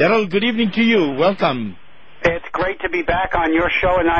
Daryl, good evening to you. Welcome. It's great to be back on your show, and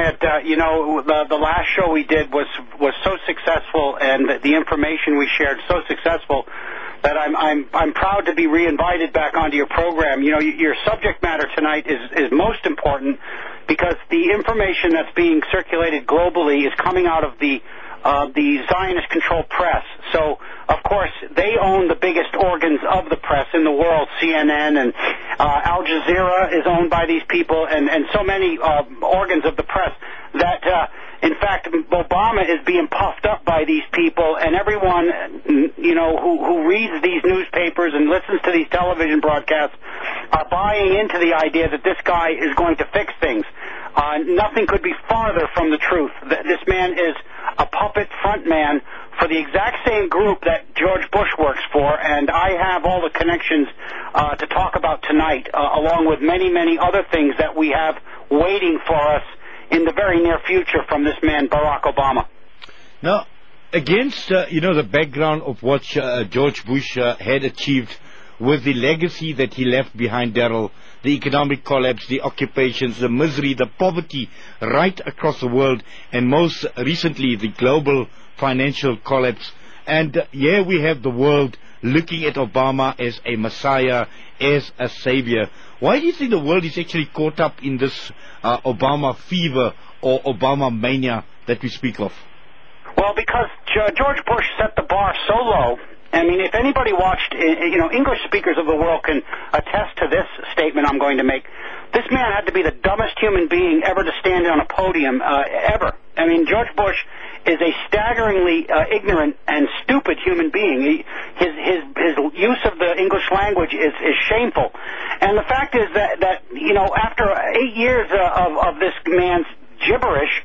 the last show we did was so successful, and the information we shared so successful that I'm proud to be reinvited back onto your program. You know, your subject matter tonight is most important because the information that's being circulated globally is coming out of the Zionist-controlled press. So, of course, they own the biggest organs of the press in the world. CNN and Al Jazeera is owned by these people, and so many organs of the press that, in fact, Obama is being puffed up by these people, and everyone, you know, who reads these newspapers and listens to these television broadcasts are buying into the idea that this guy is going to fix things. Nothing could be farther from the truth. This man is a puppet front man for the exact same group that George Bush works for, and I have all the connections to talk about tonight, along with many, many other things that we have waiting for us in the very near future from this man, Barack Obama. Now, against, the background of what George Bush had achieved with the legacy that he left behind, Daryl, the economic collapse, the occupations, the misery, the poverty right across the world, and most recently the global financial collapse. And here we have the world looking at Obama as a messiah, as a savior. Why do you think the world is actually caught up in this Obama fever or Obama mania that we speak of? Well, because George Bush set the bar so low. I mean, if anybody watched, English speakers of the world can attest to this statement I'm going to make. This man had to be the dumbest human being ever to stand on a podium, ever. I mean, George Bush is a staggeringly ignorant and stupid human being. His use of the English language is shameful. And the fact is that after 8 years of this man's gibberish,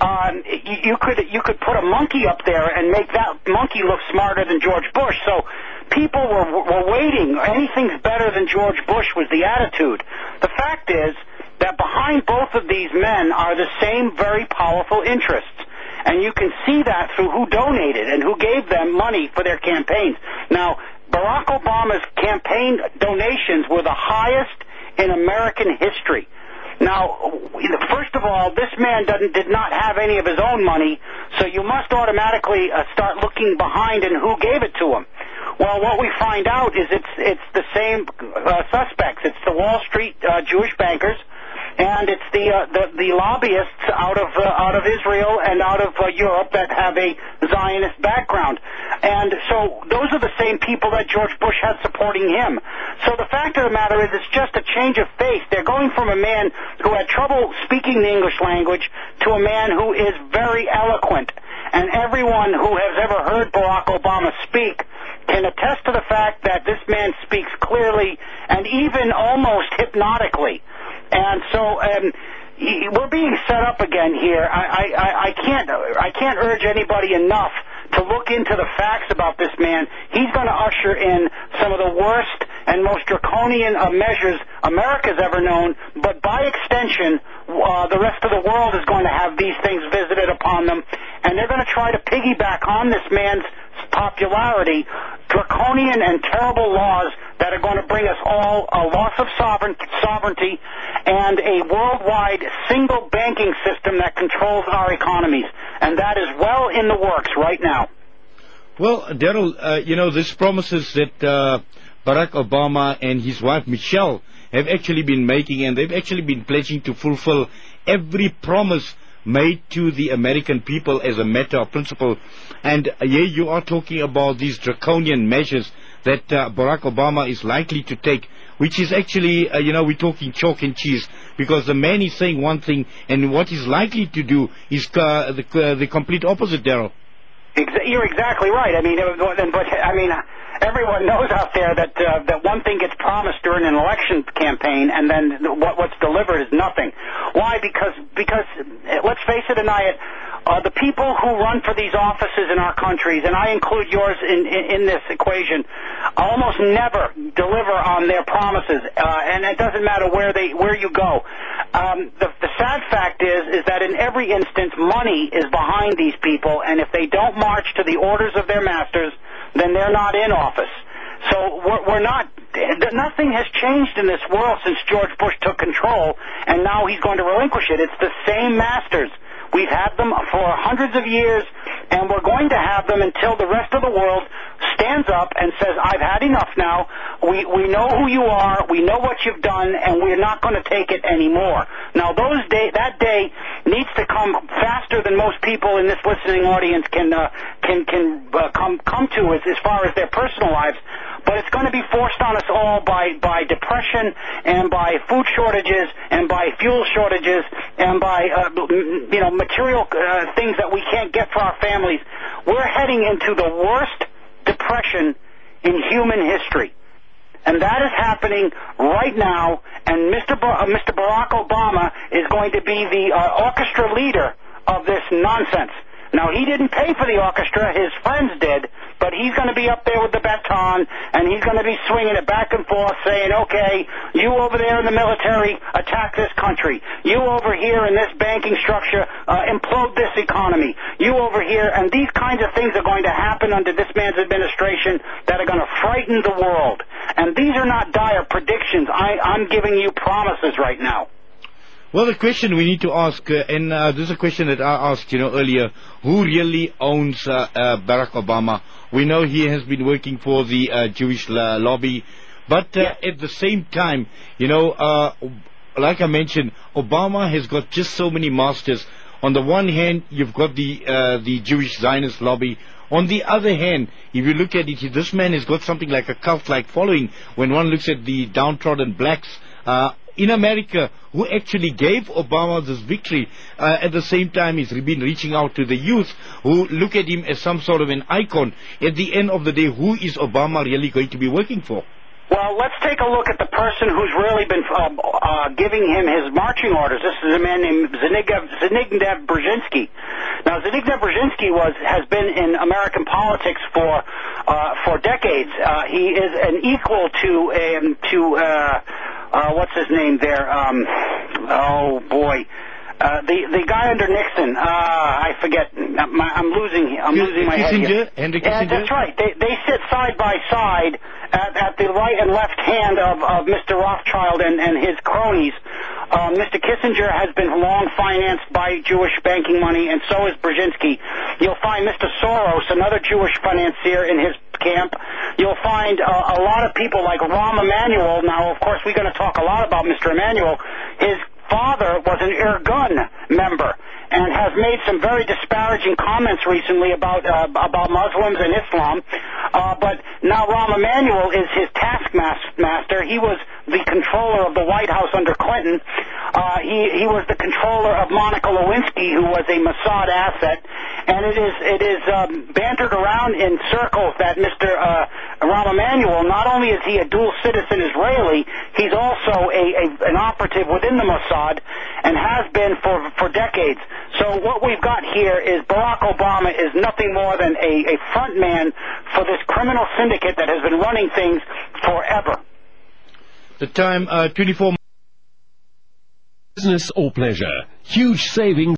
you could put a monkey up there and make that monkey look smarter than George Bush. So people were waiting. Anything's better than George Bush was the attitude. The fact is that behind both of these men are the same very powerful interests. And you can see that through who donated and who gave them money for their campaigns. Now, Barack Obama's campaign donations were the highest in American history. Now, first of all, this man did not have any of his own money, so you must automatically start looking behind and who gave it to him. Well, what we find out is it's the same suspects. It's the Wall Street Jewish bankers, and it's the lobbyists out of Israel and out of Europe that have a Zionist background. And so those are the same people that George Bush had supporting him. So the fact of the matter is it's just a change of face. They're going from a man who had trouble speaking the English language to a man who is very eloquent. And everyone who has ever heard Barack Obama speak can attest to the fact that this man speaks clearly and even almost hypnotically. And so we're being set up again here. I can't urge anybody enough to look into the facts about this man. He's going to usher in some of the worst and most draconian measures America's ever known, but by extension, the rest of the world is going to have these things visited upon them, and they're going to try to piggyback on this man's popularity, draconian and terrible laws that are going to bring us all a loss of sovereignty and a worldwide single banking system that controls our economies. And that is well in the works right now. Well, Daryl, this promises that Barack Obama and his wife Michelle have actually been making, and they've actually been pledging to fulfill every promise made to the American people as a matter of principle. And here you are talking about these draconian measures that Barack Obama is likely to take, which is actually, we're talking chalk and cheese, because the man is saying one thing, and what he's likely to do is the complete opposite, Daryl. You're exactly right. I mean, everyone knows out there that one thing gets promised during an election campaign, and then what's delivered is nothing. Why? Because let's face it, Anayat, the people who run for these offices in our countries, and I include yours in this equation, almost never deliver on their promises, and it doesn't matter where you go. The sad fact is that in every instance, money is behind these people, and if they don't march to the orders of their masters, then they're not in office. So we're not, nothing has changed in this world since George Bush took control, and now he's going to relinquish it. It's the same masters. We've had them for hundreds of years, and we're going to have them until the rest of the world stands up and says, I've had enough now. We know who you are. We know what you've done, and we're not going to take it anymore. Now, that day needs to come faster than most people in this listening audience can come to as far as their personal lives. But it's going to be forced on us all by depression and by food shortages and by fuel shortages and by material things that we can't get for our families. We're heading into the worst depression in human history. And that is happening right now, and Mr. Barack Obama is going to be the orchestra leader of this nonsense. Now, he didn't pay for the orchestra, his friends did, but he's going to be up there with the baton, and he's going to be swinging it back and forth, saying, okay, you over there in the military, attack this country. You over here in this banking structure, implode this economy. You over here, and these kinds of things are going to happen under this man's administration that are going to frighten the world. And these are not dire predictions. I'm giving you promises right now. Well, the question we need to ask, and this is a question that I asked, earlier, who really owns Barack Obama? We know he has been working for the Jewish lobby, but at the same time, like I mentioned, Obama has got just so many masters. On the one hand, you've got the Jewish Zionist lobby. On the other hand, if you look at it, this man has got something like a cult-like following when one looks at the downtrodden blacks in America, who actually gave Obama this victory. At the same time, he's been reaching out to the youth who look at him as some sort of an icon. At the end of the day, who is Obama really going to be working for? Well, let's take a look at the person who's really been giving him his marching orders. This is a man named Zbigniew Brzezinski. Now, Zbigniew Brzezinski has been in American politics for decades. He is an equal to what's his name there? Oh boy. The guy under Nixon, I forget. I'm losing my head here. Henry Kissinger? That's right. They sit side by side at the right and left hand of Mr. Rothschild and his cronies. Mr. Kissinger has been long financed by Jewish banking money, and so is Brzezinski. You'll find Mr. Soros, another Jewish financier, in his camp. You'll find a lot of people like Rahm Emanuel. Now, of course, we're going to talk a lot about Mr. Emanuel. His father was an Irgun member and has made some very disparaging comments recently about Muslims and Islam. But now Rahm Emanuel is his taskmaster. He was the controller of the White House under Clinton. He was the controller of Monica Lewinsky, who was a Mossad asset. And it is bantered around in circles that Mr. Rahm Emanuel, not only is he a dual citizen Israeli, he's also an operative within the Mossad and has been for decades. So what we've got here is Barack Obama is nothing more than a front man for this criminal syndicate that has been running things forever. The time, 24... Business or pleasure. Huge savings.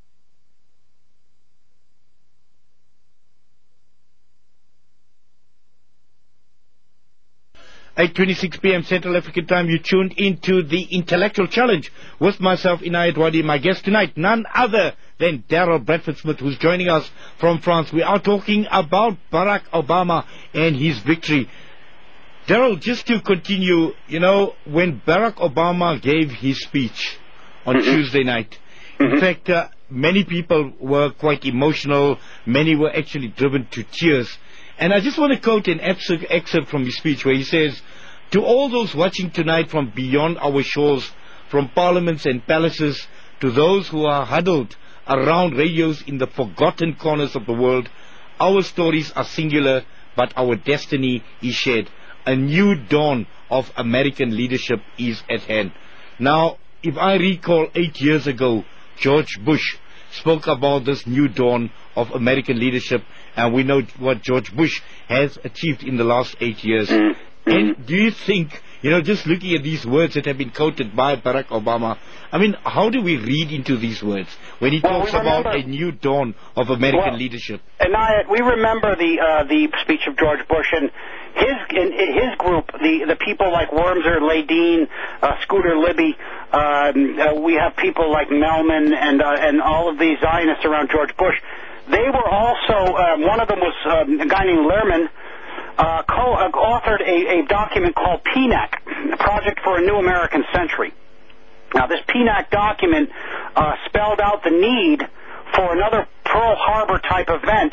8:26 p.m. Central African Time. You tuned into the Intellectual Challenge with myself, Inayat Wadi. My guest tonight, none other than Daryl Bradford-Smith, who's joining us from France. We are talking about Barack Obama and his victory. Daryl, just to continue, when Barack Obama gave his speech on Tuesday night, in fact, many people were quite emotional. Many were actually driven to tears. And I just want to quote an excerpt from his speech where he says, "To all those watching tonight from beyond our shores, from parliaments and palaces, to those who are huddled around radios in the forgotten corners of the world, our stories are singular, but our destiny is shared. A new dawn of American leadership is at hand." Now, if I recall 8 years ago, George Bush spoke about this new dawn of American leadership, and we know what George Bush has achieved in the last 8 years. And do you think, just looking at these words that have been quoted by Barack Obama, how do we read into these words when he talks about a new dawn of American leadership? And we remember the speech of George Bush, and his group, the people like Wormser, Ledeen, Scooter Libby, we have people like Melman and all of these Zionists around George Bush. They were also, one of them was a guy named Lehrman, authored a document called PNAC, Project for a New American Century. Now, this PNAC document spelled out the need for another Pearl Harbor type event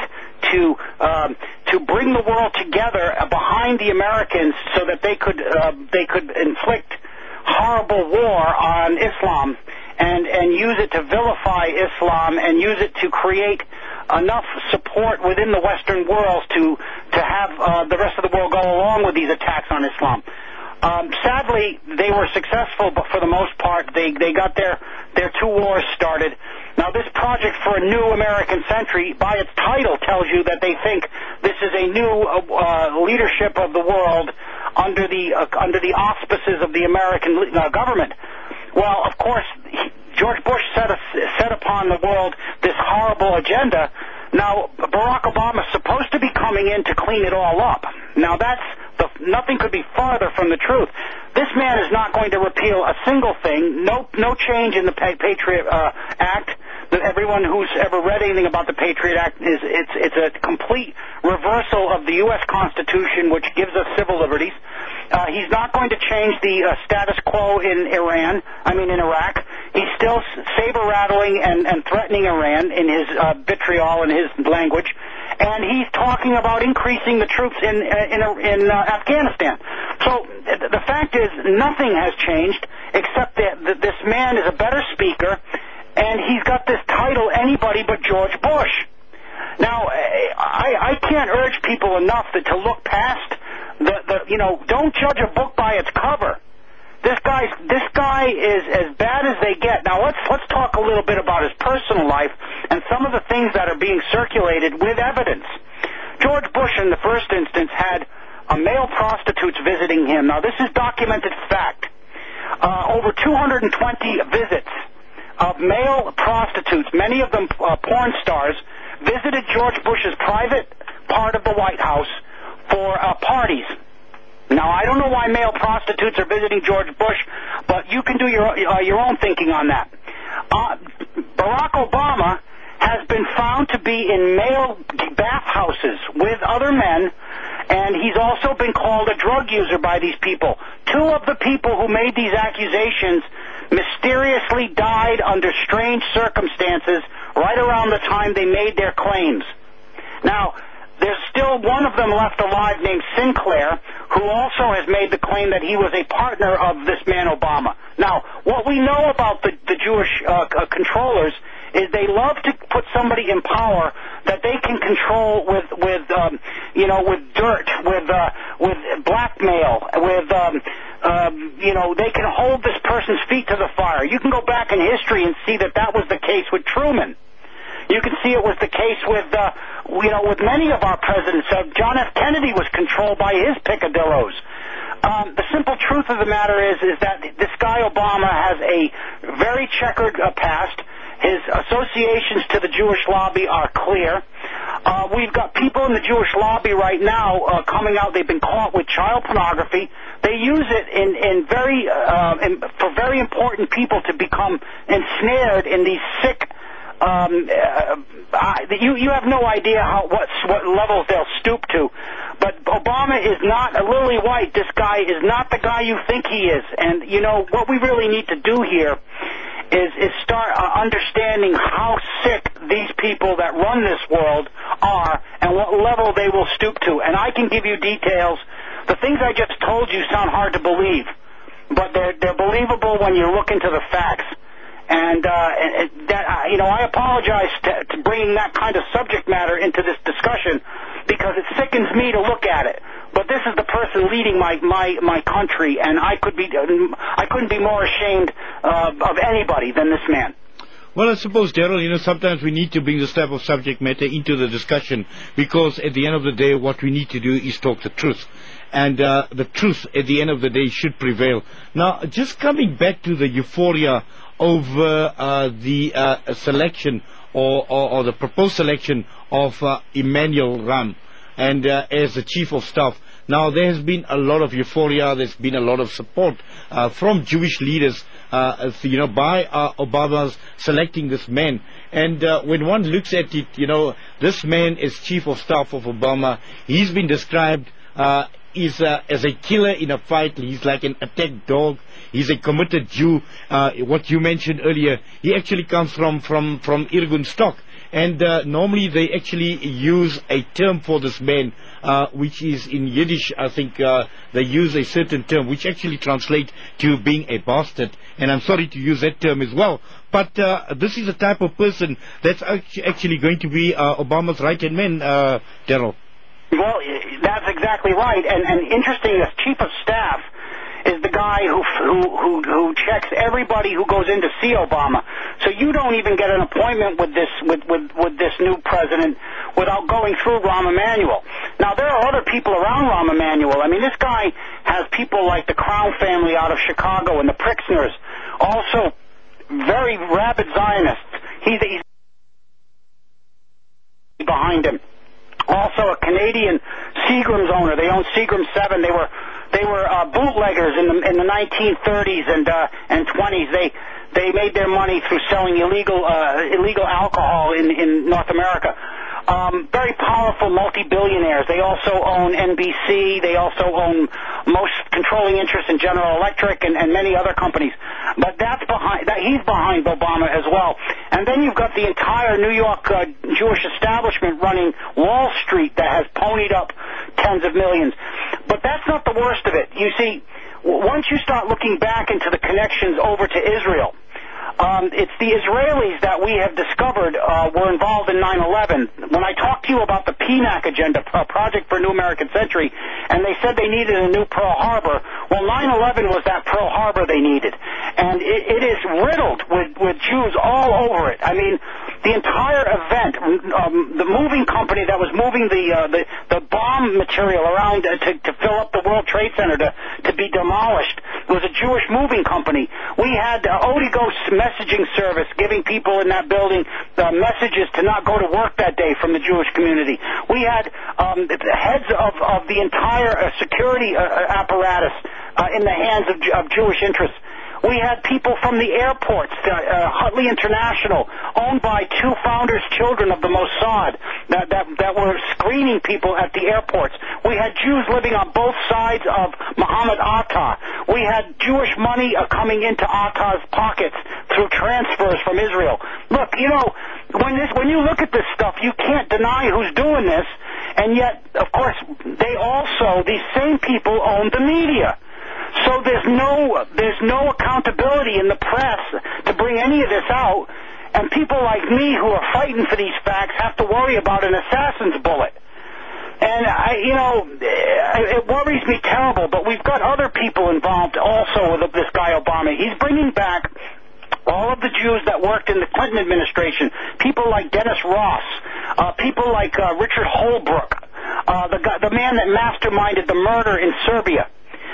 to bring the world together behind the Americans so that they could inflict horrible war on Islam and use it to vilify Islam and use it to create enough support within the Western world to have the rest of the world go along with these attacks on Islam. Sadly, they were successful, but for the most part, they got their two wars started. Now, this Project for a New American Century, by its title, tells you that they think this is a new leadership of the world under the auspices of the American government. Well, of course, George Bush set upon the world this horrible agenda. Now, Barack Obama is supposed to be coming in to clean it all up. Now, nothing could be farther from the truth. This man is not going to repeal a single thing. No change in the Patriot Act. Everyone who's ever read anything about the Patriot Act it's a complete reversal of the U.S. Constitution, which gives us civil liberties. He's not going to change the status quo in Iraq. He's still saber-rattling and threatening Iran in his vitriol and his language. And he's talking about increasing the troops in Afghanistan. So the fact is, nothing has changed except that this man is a better speaker, and he's got this title, anybody but George Bush. Now, I can't urge people enough to look past don't judge a book by its cover. This guy is as bad as they get. Now let's talk a little bit about his personal life and some of the things that are being circulated with evidence. George Bush, in the first instance, had male prostitutes visiting him. Now, this is documented fact. Over 220 visits of male prostitutes, many of them porn stars, visited George Bush's private part of the White House for parties. Now, I don't know why male prostitutes are visiting George Bush, but you can do your own thinking on that. Barack Obama has been found to be in male bathhouses with other men, and he's also been called a drug user by these people. Two of the people who made these accusations mysteriously died under strange circumstances right around the time they made their claims. Now, there's still one of them left alive named Sinclair, who also has made the claim that he was a partner of this man Obama. Now, what we know about the Jewish controllers is they love to put somebody in power that they can control with dirt, with blackmail, they can hold this person's feet to the fire. You can go back in history and see that was the case with Truman. You can see it was the case with many of our presidents. John F. Kennedy was controlled by his picadillos. The simple truth of the matter is that this guy Obama has a very checkered past. His associations to the Jewish lobby are clear. We've got people in the Jewish lobby right now coming out. They've been caught with child pornography. They use it for very important people to become ensnared in these sick. You have no idea what levels they'll stoop to. But Obama is not a lily white. This guy is not the guy you think he is. And what we really need to do here is start understanding how sick these people that run this world are and what level they will stoop to. And I can give you details. The things I just told you sound hard to believe, but they're believable when you look into the facts. And I apologize to bringing that kind of subject matter into this discussion because it sickens me to look at it. But this is the person leading my country, and I couldn't be more ashamed of anybody than this man. Well, I suppose, Daryl, sometimes we need to bring this type of subject matter into the discussion because at the end of the day, what we need to do is talk the truth. And the truth, at the end of the day, should prevail. Now, just coming back to the euphoria over the selection or the proposed selection of Emmanuel Ram and as the chief of staff, Now, there has been a lot of euphoria, there's been a lot of support from Jewish leaders, by Obama's selecting this man. And when one looks at it, this man is chief of staff of Obama. He's been described as a killer in a fight. He's like an attacked dog. He's a committed Jew. What you mentioned earlier, he actually comes from Irgun stock. And normally they actually use a term for this man, which is in Yiddish, I think they use a certain term, which actually translates to being a bastard. And I'm sorry to use that term as well. But this is the type of person that's actually going to be Obama's right-hand man, Daryl. Well, that's exactly right. And interesting, as chief of staff is the guy who checks everybody who goes in to see Obama. So you don't even get an appointment with this new president without going through Rahm Emanuel. Now, there are other people around Rahm Emanuel. I mean, this guy has people like the Crown family out of Chicago and the Pritzkers, also very rabid Zionists. He's behind him. Also a Canadian Seagram's owner. They own Seagram 7. They were bootleggers in the 1930s and 20s. They made their money through selling illegal alcohol in North America. Very powerful multi-billionaires. They also own NBC. They also own most controlling interest in General Electric and many other companies. But he's behind Obama as well. And then you've got the entire New York Jewish establishment running Wall Street that has ponied up tens of millions. But that's not the worst of it. You see, once you start looking back into the connections over to Israel, it's the Israelis that we have discovered were involved in 9/11. When I talked to you about the PNAC agenda, Project for a New American Century, and they said they needed a new Pearl Harbor, well, 9/11 was that Pearl Harbor they needed. And it is riddled with Jews all over it. I mean, the entire event, the moving company that was moving the bomb material around to fill up the World Trade Center to be demolished was a Jewish moving company. We had Odigos messaging service giving people in that building messages to not go to work that day from the Jewish community. We had the heads of the entire security apparatus in the hands of Jewish interests. We had people from the airports, Hutley International, owned by two founders' children of the Mossad, that were screening people at the airports. We had Jews living on both sides of Muhammad Atta. We had Jewish money coming into Atta's pockets through transfers from Israel. Look, when you look at this stuff, you can't deny who's doing this, and yet, of course, these same people own the media. So there's no accountability in the press to bring any of this out, and people like me who are fighting for these facts have to worry about an assassin's bullet. And it worries me terrible. But we've got other people involved also with this guy Obama. He's bringing back all of the Jews that worked in the Clinton administration, people like Dennis Ross, people like Richard Holbrooke, the man that masterminded the murder in Serbia.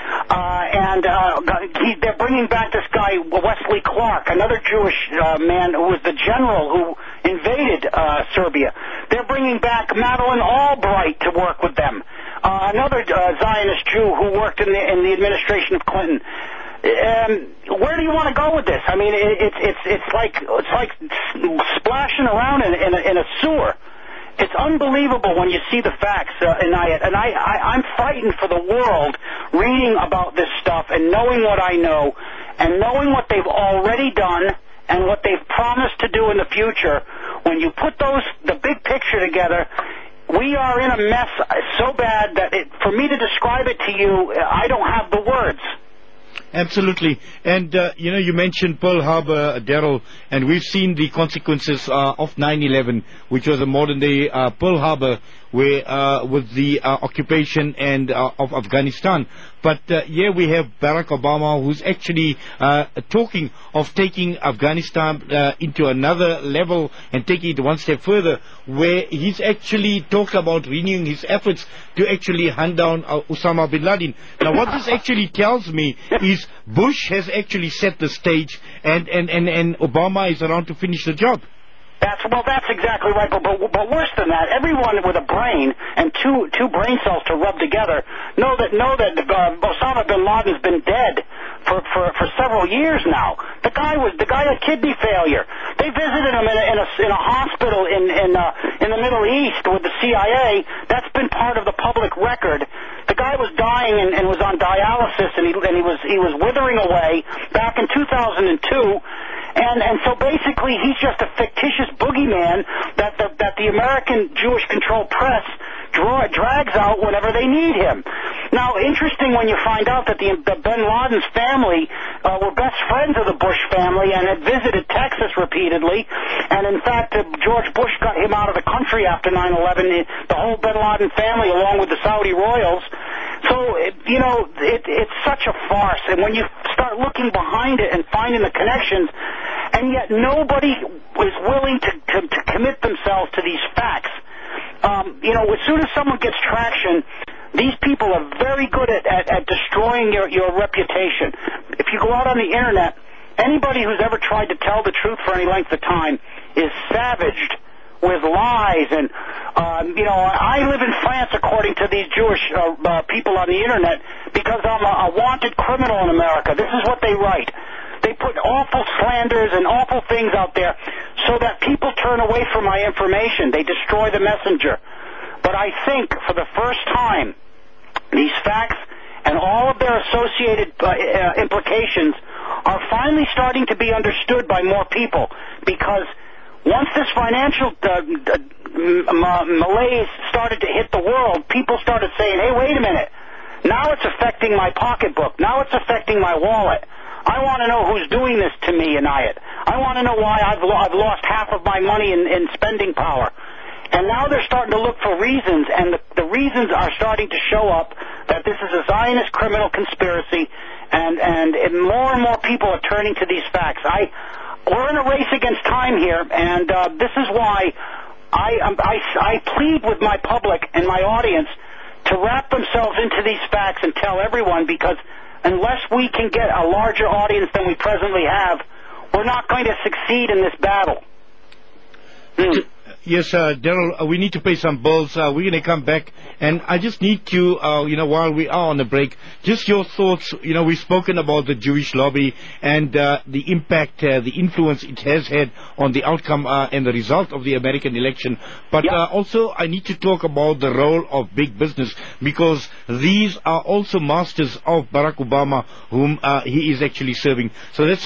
They're bringing back this guy, Wesley Clark, another Jewish man who was the general who invaded Serbia. They're bringing back Madeleine Albright to work with them, another Zionist Jew who worked in the administration of Clinton. Where do you want to go with this? I mean, it's like splashing around in a sewer. It's unbelievable when you see the facts, Inayat. And I'm fighting for the world, reading about this stuff and knowing what I know, and knowing what they've already done and what they've promised to do in the future. When you put the big picture together, we are in a mess so bad that for me to describe it to you, I don't have the words. Absolutely. And, you mentioned Pearl Harbor, Daryl, and we've seen the consequences of 9/11, which was a modern-day Pearl Harbor, where with the occupation and of Afghanistan. But here we have Barack Obama, who's actually talking of taking Afghanistan into another level and taking it one step further, where he's actually talked about renewing his efforts to actually hunt down Osama bin Laden. Now, what this actually tells me is Bush has actually set the stage, and Obama is around to finish the job. That's exactly right. But worse than that, everyone with a brain and two brain cells to rub together know that Osama bin Laden's been dead for several years now. The guy had kidney failure. They visited him in a hospital in the Middle East with the CIA. That's been part of the public record. The guy was dying and was on dialysis, and he was withering away back in 2002. And so basically he's just a fictitious boogeyman that the American Jewish-controlled press drags out whenever they need him. Now, interesting when you find out that the bin Laden's family were best friends of the Bush family and had visited Texas repeatedly, and in fact George Bush got him out of the country after 9/11, the whole bin Laden family along with the Saudi royals. So, it's such a farce, and when you start looking behind it and finding the connections, and yet nobody is willing to commit themselves to these facts. As soon as someone gets traction, these people are very good at destroying your reputation. If you go out on the Internet, anybody who's ever tried to tell the truth for any length of time is savaged with lies. And, I live in France, according to these Jewish people on the Internet, because I'm a wanted criminal in America. This is what they write. They put awful slanders and awful things out there so that people turn away from my information. They destroy the messenger. But I think for the first time, these facts and all of their associated implications are finally starting to be understood by more people, because once this financial malaise started to hit the world, people started saying, hey, wait a minute, now it's affecting my pocketbook, now it's affecting my wallet. I want to know who's doing this to me, Inayat. I want to know why I've lost half of my money in spending power. And now they're starting to look for reasons, and the reasons are starting to show up that this is a Zionist criminal conspiracy, and more and more people are turning to these facts. We're in a race against time here, and this is why I plead with my public and my audience to wrap themselves into these facts and tell everyone, because unless we can get a larger audience than we presently have, we're not going to succeed in this battle. Yes, Daryl, we need to pay some bills. We're going to come back, and I just need to, while we are on the break, just your thoughts. We've spoken about the Jewish lobby and the impact, the influence it has had on the outcome and the result of the American election. But also, I need to talk about the role of big business, because these are also masters of Barack Obama, whom he is actually serving. So that's